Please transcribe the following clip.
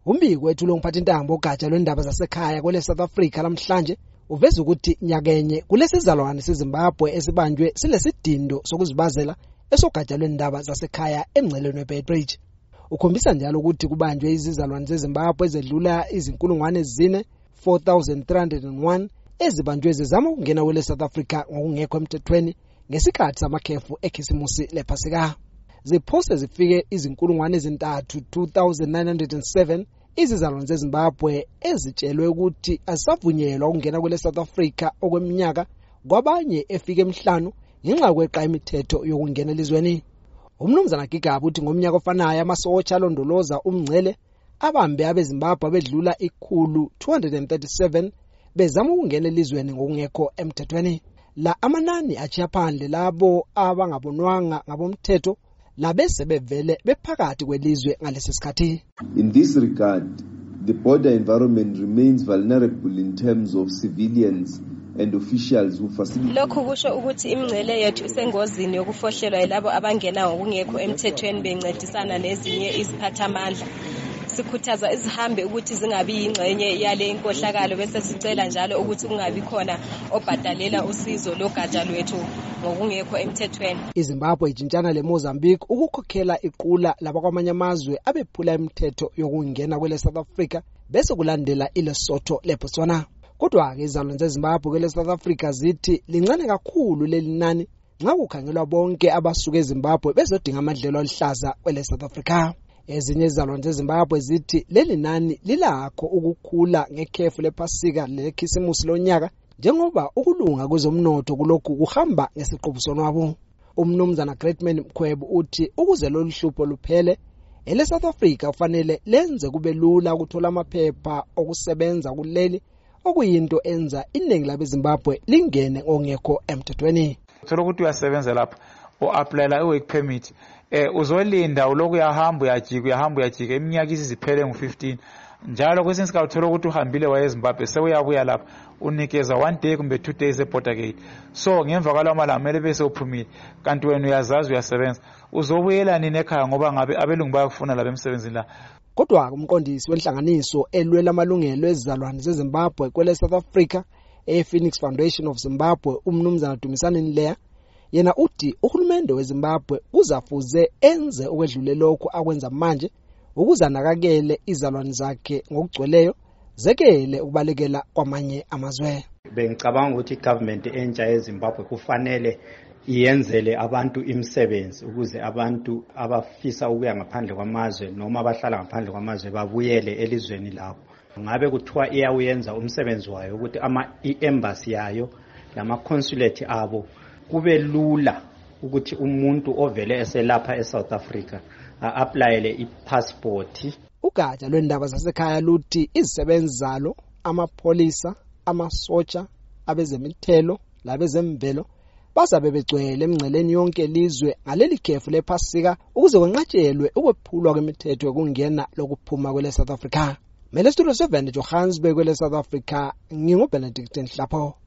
Umbiko wethu umphathi intambo ogatsha lwendaba zasekhaya kwele South Africa namhlanje uveza ukuthi nyakenye kulesizalwane seZimbabwe esibanjwe silesidindo sokuzibazela esogatsha lwendaba zasekhaya emngceleni weBeitbridge. Ukhombisa njalo ukuthi kubanjwe izizalwane zeZimbabwe ezedlula izinkulungwane ezine 4301 ezibanjwe zizama ukungena kwele South Africa ngokungekho emthethweni ngesikhathi samakhefu ekhisimusi lePhasika. Ziphose zifike izinkulungwane ezintathu 2907 izizalwane zeZimbabwe ezitshelwe ukuthi asavunyelwa ukungena kwele South Africa okweminyaka kwabanye efike emihlanu ngenxa kweqa imithetho yokungena elizweni. Umnumzana Gigaba uthi ngomnyaka ofanayo amasotsha alondoloza umngcele abambe abeZimbabwe abedlula 237 bezama ukungena elizweni ngokungekho emthethweni. La amanani achiya phandle labo abangabonwanga ngabomthetho labese bevele bephakathi kwelizwe ngalesi sikhathi. In this regard, the border environment remains vulnerable in terms of civilians and officials who facilitate. Lokho kusho ukuthi imingcele yethu isengozini yokufohlelwa yilabo abangena ngokungekho emthethweni bencedisana nezinye iziphathamandla. Sikhuthaza izihambe ukuthi zingabi ingxenye yale inkohlakalo bese sicela njalo ukuthi kungabi khona obhadalela usizo logatsha lwethu ngokungekho emthethweni. iZimbabwe ijintshana leMozambique ukukhokhela iqula labakwamanye amazwe abephula imithetho yokungena kwele South Africa bese kulandela iLesotho leBotswana. Kodwa-ke izizalwane zeZimbabwe kwele South Africa zithi lincane kakhulu leli nani nxa kukhangelwa bonke abasuka eZimbabwe bezodinga amadlelo alihlaza kwele South Africa. Ezinye izizalwane zeZimbabwe zithi leli nani lilakho ukukhula ngekhefu lePhasika lekhisimusi lonyaka njengoba ukulunga kwezomnotho kulokhu kuhamba ngesiqubusonwabo. Umnumzana Greatman Mkhwebo uthi ukuze lolu hlupho luphele ele South Africa kufanele lenze kube lula ukuthola amaphepha okusebenza kuleli okuyinto enza iningi labeZimbabwe lingene ongekho emthethweni. Uthola ukuthi uyasebenza lapha o-applyela i-work permit uzolinda uloku uyahamba uyajika iminyaka isiziphele ngo-15 njalo kwesinye isikhathi uthola ukuthi uhambile wayeZimbabwe sewuyabuya lapha unikeza 1 day kumbe 2 days e-border gate. So ngemva kwalawo malanga kumele bese uphumile kanti wena uyazazi uyasebenza uzobuyela nini ekhaya ngoba ngabe abelungu bayakufuna lapha emsebenzini la. Kodwa umqondisi wenhlanganiso elwela amalungelo ezizalwane zeZimbabwe kwele South Africa ePhoenix Foundation of Zimbabwe umnumzana Dumisani Nleya yena uthi uhulumende weZimbabwe uzafuze enze okwedlule lokho akwenza manje ukuzanakakele izalwane zakhe ngokugcweleyo zekele ukubalekela kwamanye amazwe. Bengicabanga ukuthi igovernment entsha yeZimbabwe kufanele iyenzele abantu imisebenzi ukuze abantu abafisa ukuya ngaphandle kwamazwe noma abahlala ngaphandle kwamazwe babuyele elizweni labo. Ngabe kuthiwa iyawenza umsebenzi wayo ukuthi i-embassy yayo lama consulate abo kube lula ukuthi umuntu ovele eselapha eSouth Africa a-applyele i-passport. Ugatsha lwendaba zasekhaya luthi izisebenzi zalo amapholisa amasotsha abezemithelo labezemvelo bazabe begcwele emngceleni yonke elizwe ngaleli khefu lePhasika ukuze kwenqatshelwe ukwephulwa kwemithetho yokungena lokuphuma kwele South Africa. Mele studio 7 Johannesburg kwele South Africa nginguBenedict Nhlapho.